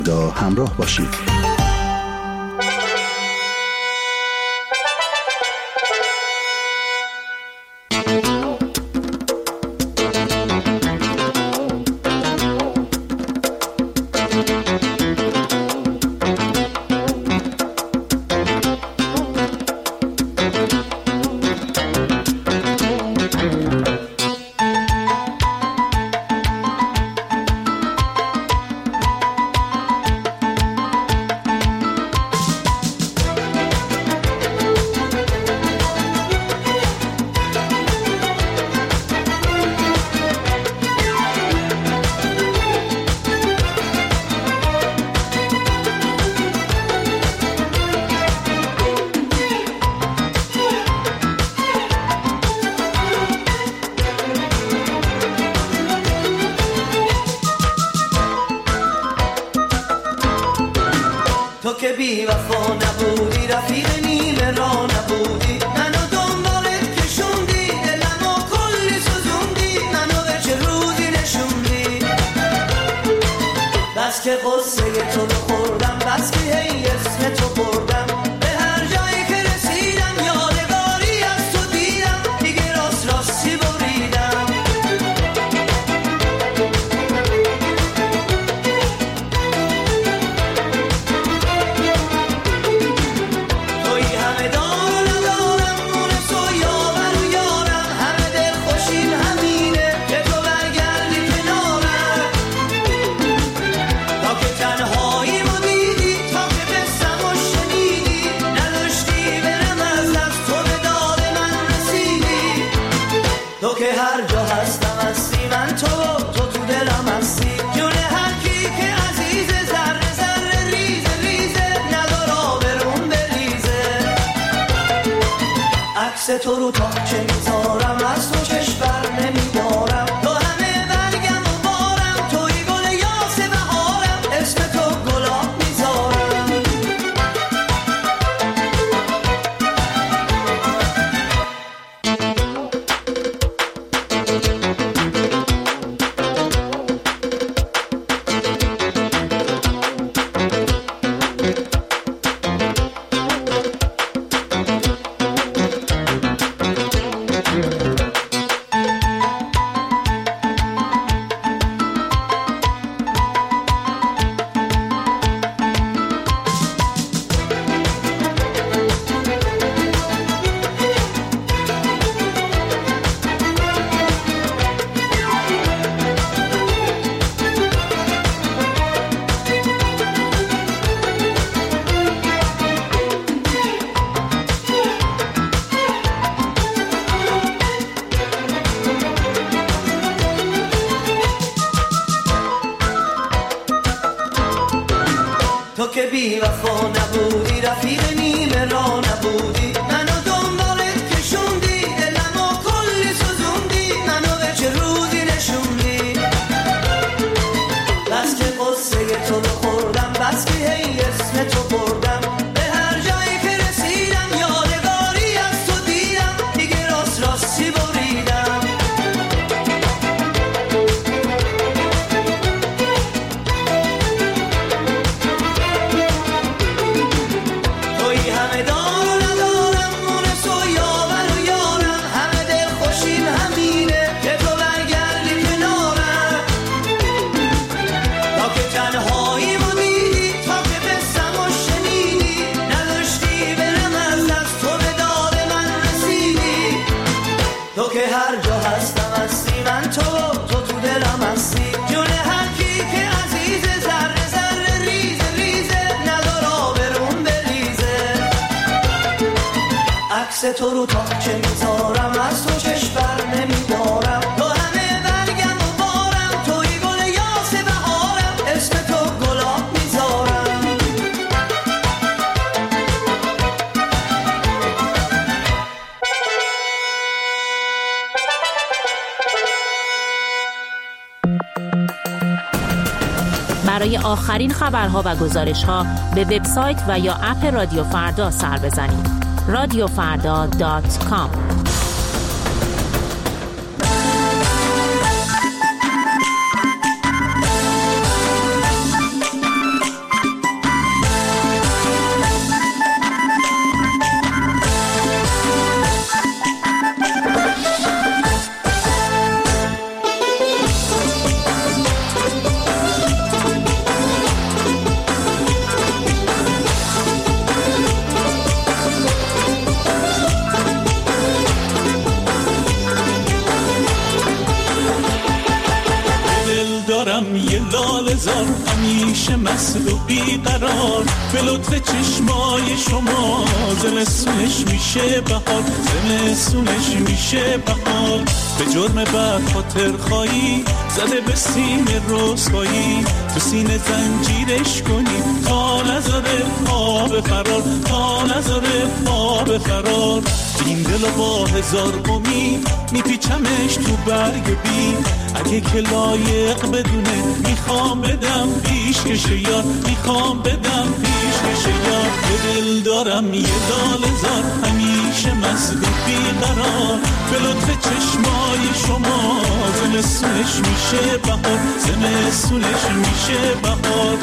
همراه باشید. تو که بی وفا نبودی، رفیق نیمه را نبودی، منو دنبالت کشوندی، دلمو کلی سوزوندی، منو به چه روزی نشوندی. بس که قصه تو رو خوردم، بس که هی اسم تو بردم، به هر جایی که رسیدم یادگاری از تو دیدم، دیگه راست راستی بریدم. تو که هر جا هستم هستی، من تو دلم هستی، جون هر کی که عزیزه، ذره ذره ریزه ریزه، ندار آبرون بریزه. عکس تو رو تا چه میذارم، از تو چشم بر نمیدارم، تو همه برگم و بارم، توی گل یاس بهارم، اسم تو گلاب میذارم. تو که بی وفا نبودی، رفیق نیمه را نبودی، منو دنبالت کشوندی، دلمو کلی سوزوندی، منو به چه روزی نشوندی. بس که قصه تو رو خوردم، بس که هی اسم تو بردم، به هر جایی که رسیدم یادگاری از تو دیدم، دیگه راست راستی بریدم. تو که هر جا هستم هستی، من تو دلم هستی، جون هر کی که عزیزه، ذره ذره ریزه ریزه، ندار آبرون بریزه. عکس تو رو تا چه میذارم، از تو چشم بر نمیدارم، تو همه برگم و بارم، توی گل یاس بهارم، اسم تو گلاب میذارم. برای آخرین خبرها و گزارش‌ها به وبسایت و یا اپ رادیو فردا سر بزنید. radiofarda.com. همیشه مست و بیقرار، به لطف چشمای شما زمستونش میشه بهار، زمستونش میشه بهار. به جرم بد خاطر خواهی زده به سینه رسوایی، تو سینه زنجیرش کنی تا نذاره پا به فرار، تا نذاره پا به فرار. این دل با هزار امید میپیچمش تو برگ بی، اگه که لایق بدونه میخوام بدم پیشکش یار، میخوام بدم پیشکش یار. به دل دارم یه لاله‌زار همیشه مست و بیقرار، به لطف چشمای شما زمستونش میشه بهار، زمستونش میشه بهار.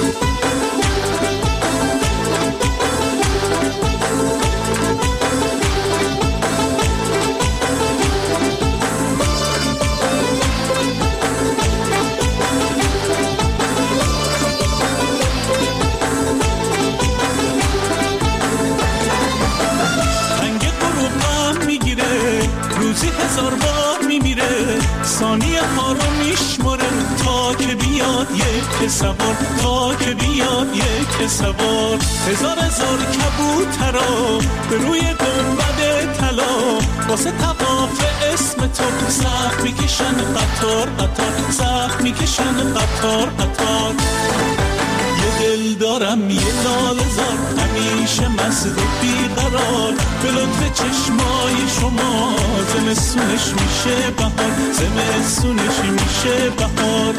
روزی هزار بار میمیره، ثانیه ها رو میشماره تا که بیاد یک سوار، تا که بیاد یک سوار. هزار هزار کبوترا به روی گنبد طلا، واسه طواف اسم تو سخت میکشن قطار قطار، سخت میکشن قطار قطار. یه دل دارم یه لاله‌زار همیشه مست و بیقرار، به لطف چشمای شما زمستونش میشه بهار، زمستونش میشه بهار.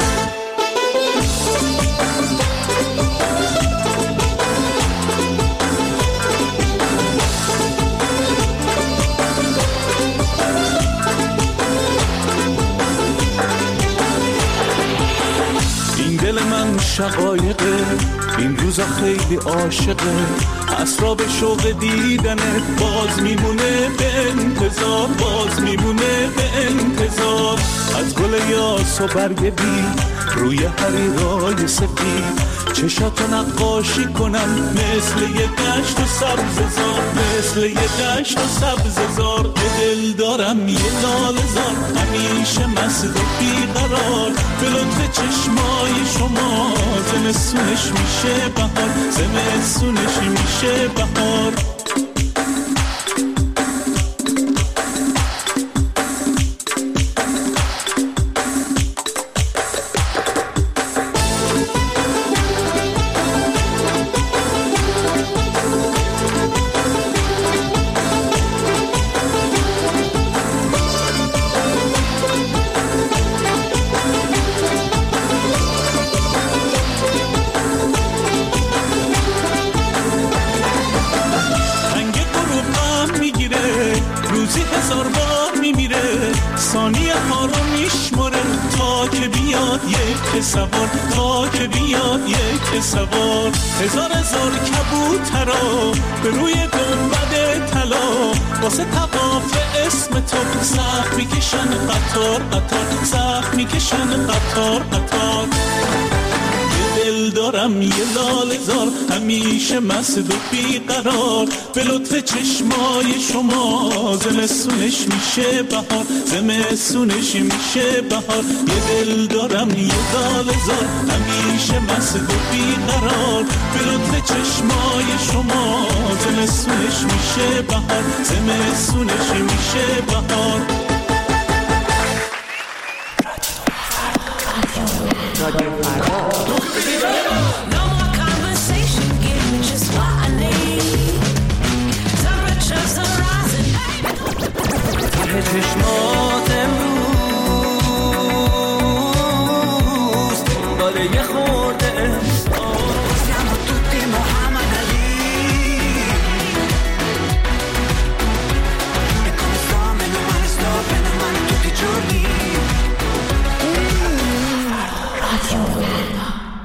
دل من شقایقه این روزا خیلی عاشقه، اسرا به شوق دیدنه باز میمونه به انتظار، باز میمونه به انتظار. از گل یاس و برگ بی روی حریرای سفید، چشاتو نقاشی کنم مثل یه دشت و سبززار، مثل یه دشت و سبززار. به دل دارم یه لاله‌زار همیشه مست و بیقرار، به لطف چشمای شما زمستونش میشه بهار، زمستونش میشه بهار. روزی هزار بار میمیره، ثانیه ها رو میشماره تا که بیاد یک سوار، تا که بیاد یک سوار. هزار هزار کبوترا به روی گنبد طلا، واسه طواف اسم تو سخت میکشن قطار قطار، سخت میکشن قطار قطار. دل دارم یه لاله‌زار همیشه مست و بیقرار، به لطف چشمای شما زمستونش میشه بهار، زمستونش میشه بهار. یه دل دارم یه لاله‌زار همیشه مست و بیقرار، به لطف چشمای شما زمستونش میشه بهار، زمستونش میشه بهار. رادیو فردا. No more conversation, give me just what I need. Temperatures are rising. چشمات امروز دنبال یه خورده احساس. Siamo tutti Muhammad Ali. E come sto, meno male tutti i giorni.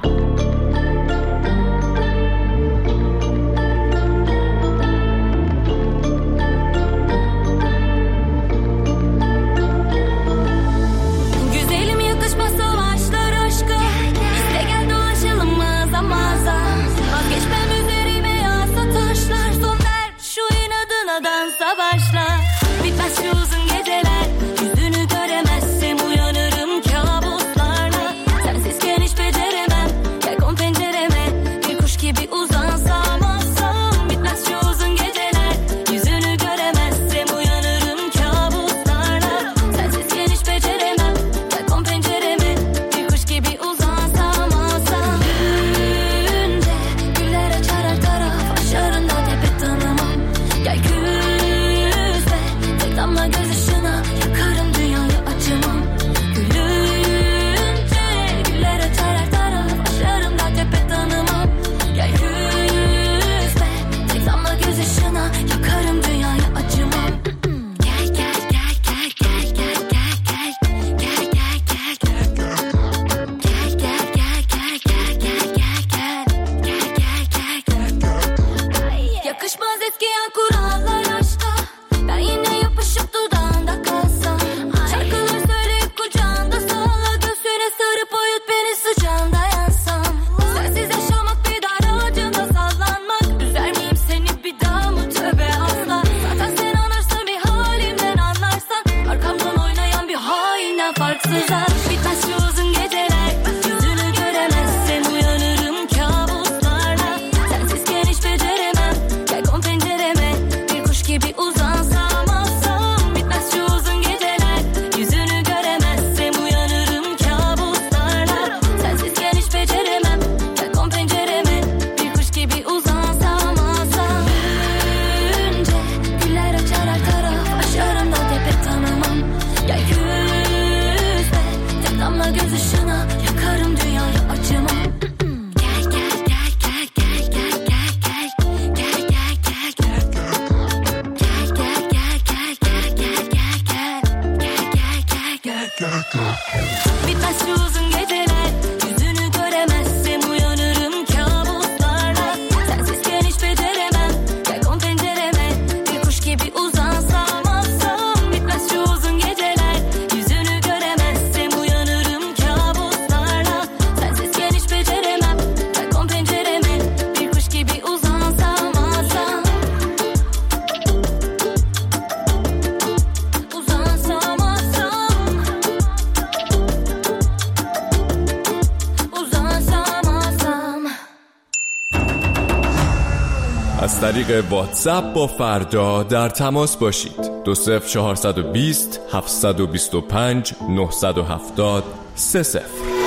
از طریق واتساپ با فردا در تماس باشید. 20420 725 970 30.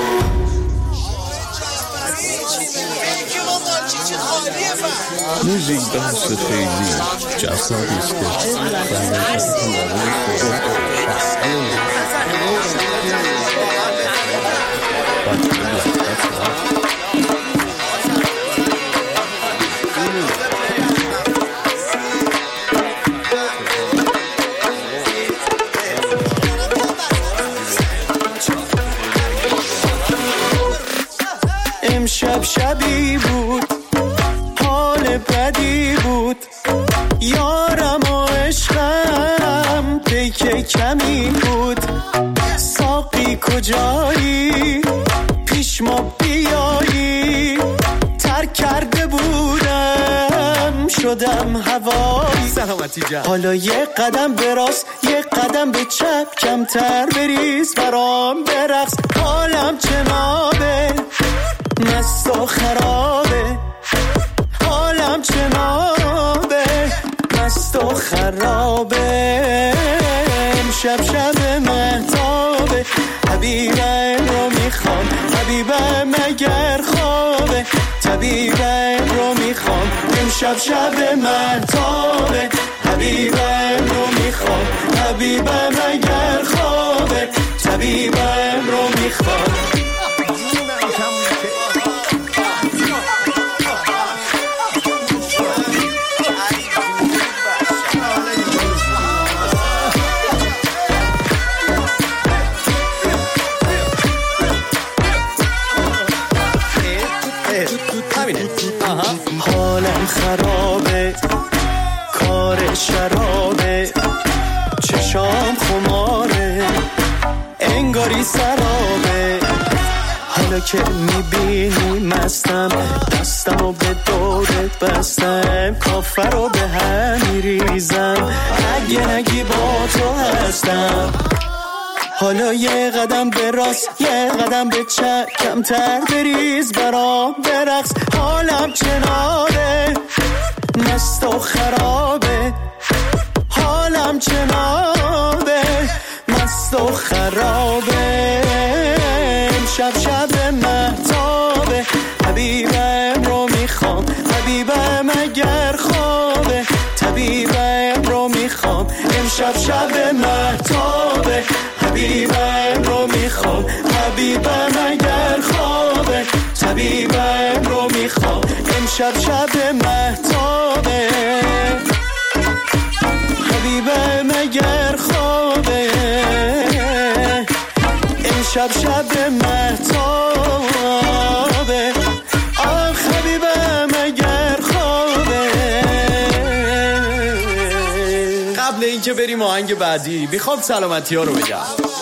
موزیک بحث خیلی جذابی است امشب شبی بود، حال بدی بود، یارم و عشقم پیک کمی بود. ساقی کجایی؟ پیش ما بیایی. ترک کرده بودم شدم هوایی. سلامتی جان. حالا یه قدم به راست یه قدم به چپ، کمتر بریز برام برقص. حالم جنابه مست و خرابه، حالم جنابه مست و خرابه. امشب شب مهتابه، حبیبم رو میخوام، حبیبم اگر خوابه، طبیبم رو میخوام. امشب شب مهتابه، حبیبم رو میخوام، حبیبم اگر خوابه، طبیبم رو میخوام. حالم خرابه، کار شرابه، چشام خماره، انگاری سرابه. حالا که میبینی مستم، دستمو به دورت بستم، کافر رو به هم میریزم، اگه نگی با تو هستم. حالا یه قدم به راست یه قدم به چپ، کمتر بریز برام برقص. حالم چناره مست و خرابه، حالم چنابه مست و خرابه. امشب شب مهتابه، حبیبم رو میخوام، حبیبم اگر خوابه، طبیبم رو میخوام. امشب شب مهتابه، حبیبم رو میخوام، حبیبم اگر خوابه، طبیبم رو میخوام. امشب شب مهتابه، حبیبم اگر خوابه، امشب شب مهتابه، آخ حبیبم اگر خوابه. قبل اینکه بریم آهنگ بعدی میخوام سلامتی ها رو بگم.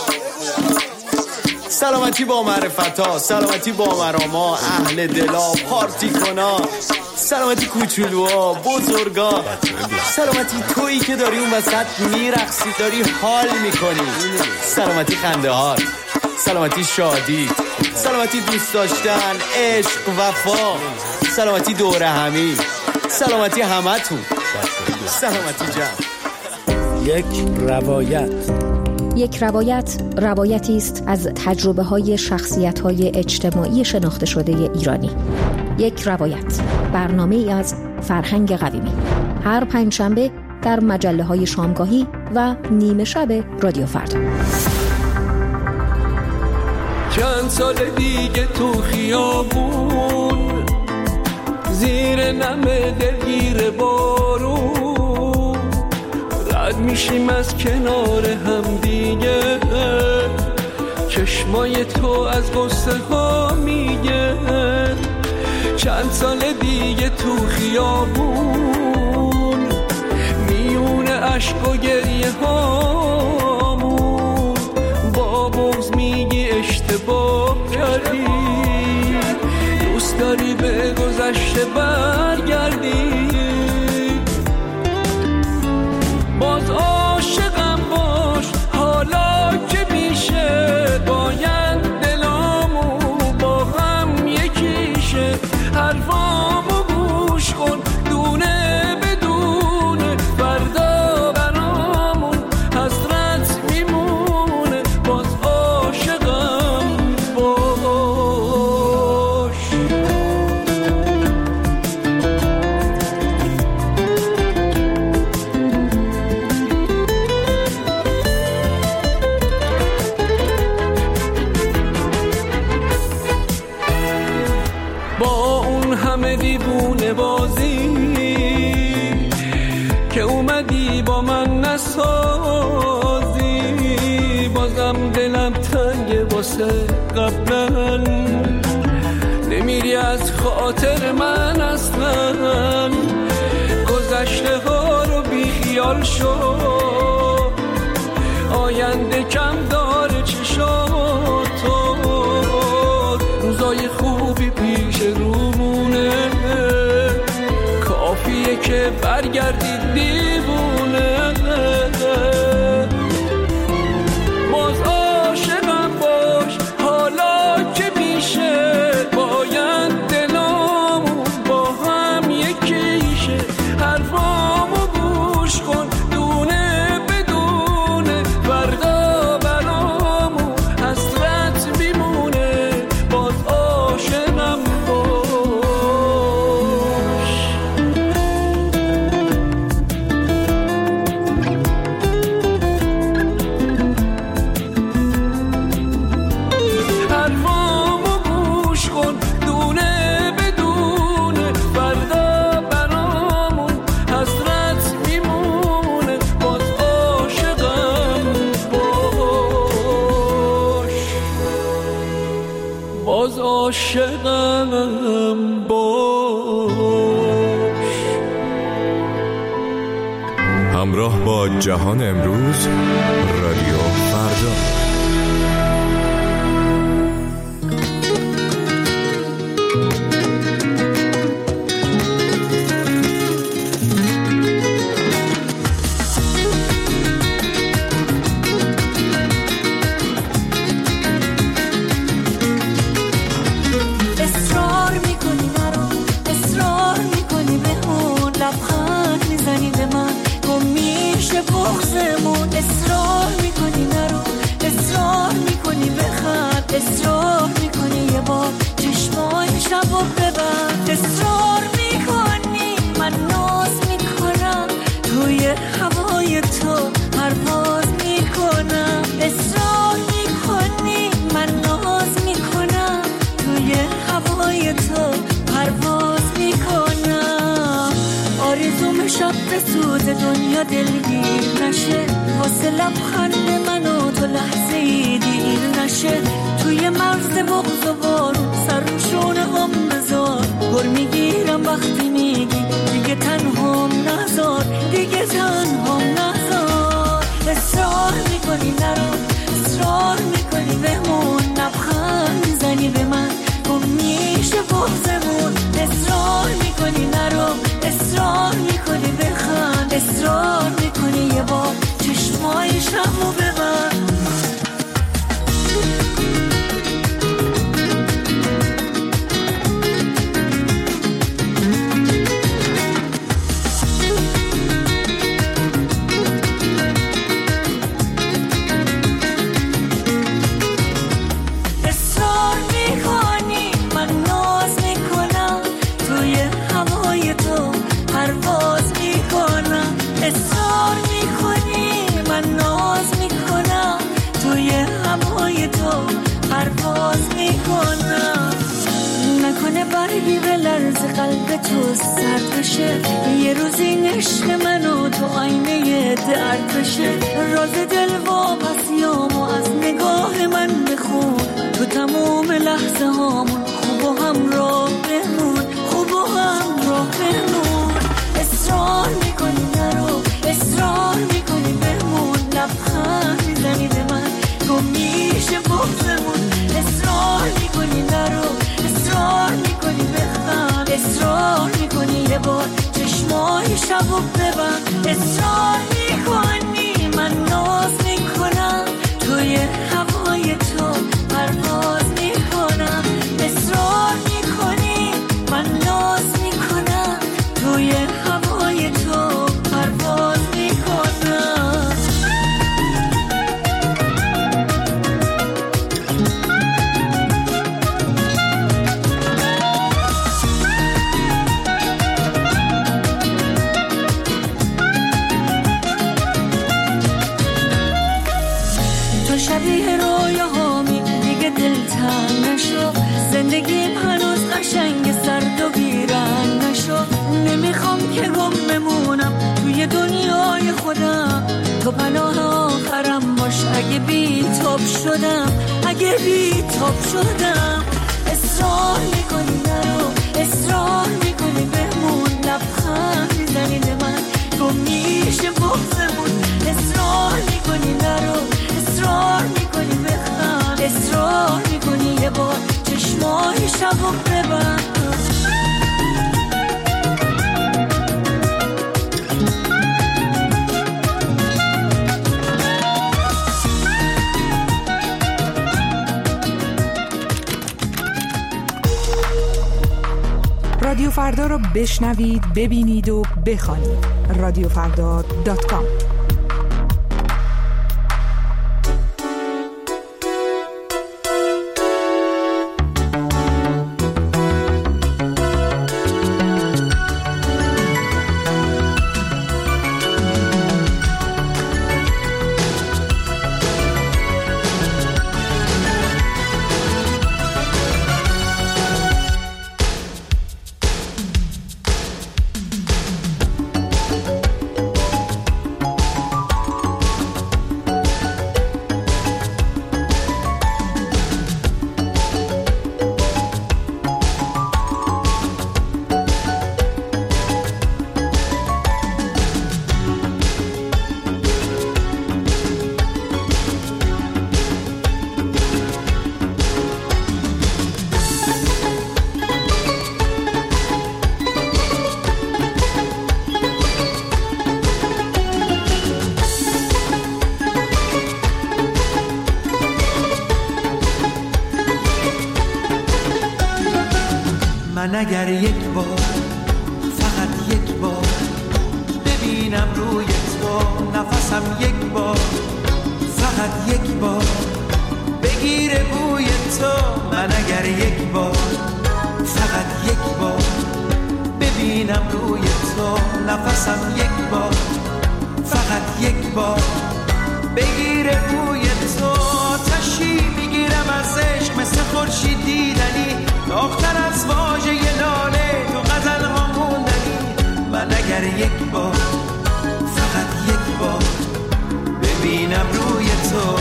سلامتی با معرفت ها، سلامتی با مراما، اهل دلا، پارتی کنا، سلامتی کوچولوها، بزرگا، سلامتی تویی که داری اون وسط میرقصی، داری حال میکنی، سلامتی خنده ها، سلامتی شادی، سلامتی دوست داشتن، عشق، وفا، سلامتی دور همی، سلامتی همتون، سلامتی جان. یک روایت روایتی است از تجربه‌های شخصیت‌های اجتماعی شناخته شده ایرانی. یک روایت، برنامه‌ای از فرهنگ قویمی، هر پنجشنبه در مجله‌های شامگاهی و نیمه شب رادیو فردا. چند سال دیگه تو خیابون، زیر نم دلگیر بارون، رد میشیم از کنار هم دیگه، چشمای تو از غصه ها میگه. چند سال دیگه تو خیابون، میونه عشق و گریه هامون، با بغض میگی اشتباه کردی، دوست داری به گذشته برگردی. باز عاشقم باش حالا که میشه، باید دلامو با هم یکیشه، حرفامو گوش کن دونه همه دیوونه بازی که اومدی با من نسازی، بازم دلم تنگه واسه قبلا، نمیری از خاطر من اصلا، گذشته ها رو بی خیال شو، آینده کم داره چشاتو، روزای خوبی پیش رومونه، کافیه که برگردی دیوونه، باز عاشقم باش حالا که میشه، باید دلامون با هم یکیشه، حرفامو گوش کن دونه بدونه، فردا برامون حسرت میمونه، باز عاشقم باش. حرفامو گوش کن دونه بدونه، فردا برامون حسرت میمونه، باز عاشقم باش، باز عاشقم باش. همراه با جهان امروز، رادیو فردا. اصرار میکنی نرو، اصرار میکنی بمون، لبخند میزنی به من، گم میشه بغضمون، اصرار میکنی نرو، اصرار میکنی بخند، اصرار میکنی یه بار چشمای شبو ببند، اصرار میکنی من ناز میکنم، توی هوای تو پرواز میکنم، اصرار میکنی من ناز میکنم، توی هوای تو پرواز میکنم، آرزوم شب به سود دنیا دلگیر نشه، واسه لبخند من و تو لحظه‌ای دیر نشه، توی مرز بغض و بارون سر رو شونه هم بذار، گل میگیرم وقتی میگی دیگه تنهام نذار، دیگه تنهام نذار، اصرار میکنی نرو، اصرار میکنی بمون، لبخند میزنی به من، گم میشه بغضمون، اصرار میکنی نرو، اصرار میکنی بخند، اصرار میکنی یه بار چشمای شبو ببند. اصرار میکنی من ناز میکنم، توی هوای تو پرواز میکنم، اصرار میکنی من ناز میکنم، توی هوای تو پرواز میکنم، نکنه برگی به لرز قلب تو سرد بشه، یه روز این عشق من و تو آینه درد بشه، راز دل واپسیامو از نگاه من بخون، تو تموم لحظه هامون خوب و همراه بمون، خوب و همراه بمون، اصرار میکنی نرو، اصرار میکنی بمون، لبخند میزنی به من، گم میشه بغضمون، اصرار میکنی نرو، اصرار میکنی بخند، اصرار میکنی یه بار چشمای شبو ببند، اصرار میکنی من ناز میکنم، توی هوای تو پرواز میکنم، اصرار میکنی من ناز میکنم، توی هوای تو پرواز میکنم. شبیه تاب شدم، اگه بی تاب شدم. اصرار میکنی نرو، اصرار میکنی بمون، لبخند میزنی به من گم میشه بغضمون. اصرار میکنی نرو، اصرار میکنی بخند، اصرار میکنی یه بار چشمای شبو ببند. رادیو فردا رو بشنوید، ببینید و بخوانید. radiofrda.com. من اگر یک بار، فقط یک بار ببینم روی تو، نفسم یک بار، فقط یک بار بگیره بوی تو. من اگر یک بار، فقط یک بار ببینم روی تو، نفسم یک بار، فقط یک بار بگیره بوی تو. تشی میگیرم از عشق مثل خورشید دیدنی، داغ‌تر از واژه لاله تو غزل ها موندنی. من اگر یک بار، فقط یک بار ببینم روی تو.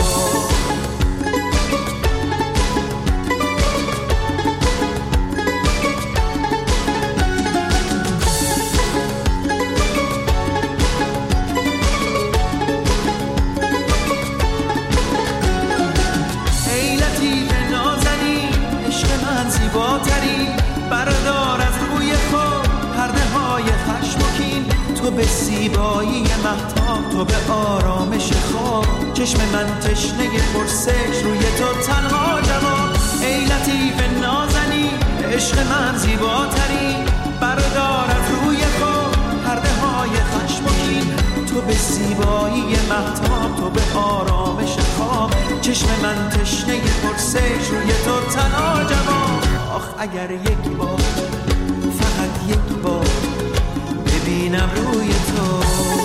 بردار از روی خود پرده های خشمگین، تو به زیبایی مهتاب، تو به آرامش خواب. چشم من تشنه پرسش، روی تو تنها جواب. ای لطیف نازنی، عشق من زیباتری. بردار از روی خود پرده های خشمگین، تو به زیبایی مهتاب، تو به آرامش خواب. چشم من تشنه پرسش، روی تو تنها جواب. آخ اگر یک بار، فقط یک بار ببینم روی تو.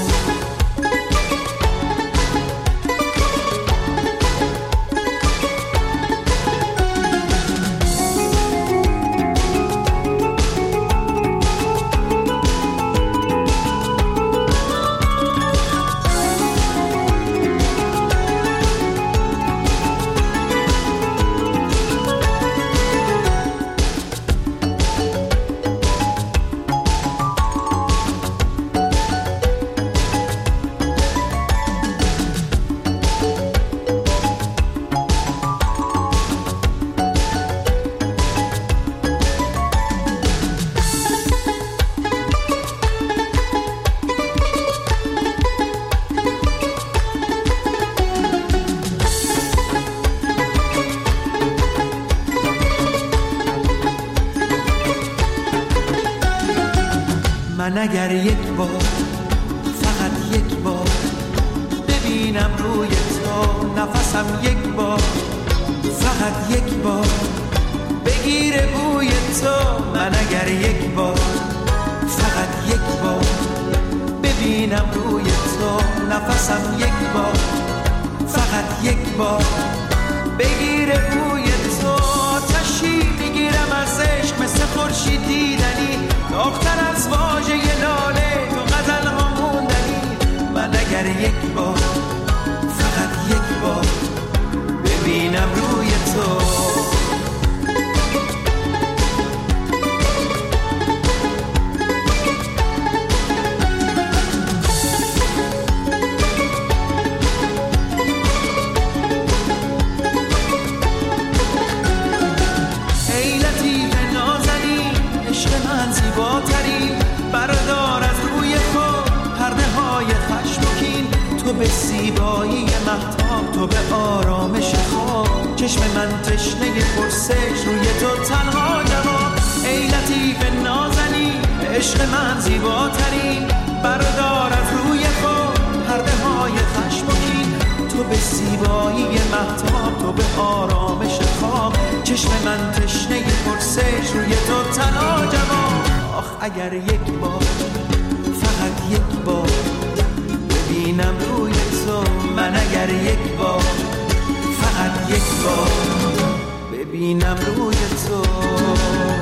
من اگر یک بار، فقط یک بار ببینم روی تو، نفسم یک بار، فقط یک بار بگیره بوی تو. من اگر یک بار، فقط یک بار ببینم روی تو، نفسم یک بار، فقط یک بار بگیره بوی تو. تشی میگیرم از عشق مثل خورشید دیدنی، داغ‌تر از واژه لاله تو غزل ها موندنی. من اگر یک بار، فقط یک بار به زیبایی مهتاب، تو به آرامش خواب. چشم من تشنه پرسش، روی تو تنها جواب. ای لطیف نازنین، عشق من زیباترین، بردار از روی خود پرده های خشم و کین. تو به زیبایی مهتاب، تو به آرامش خواب. چشم من تشنه پرسش، روی تو تنها جواب. آخ اگر یک بار، فقط یک بار ببینم روی تو، من اگر یک بار، فقط یک بار ببینم روی تو.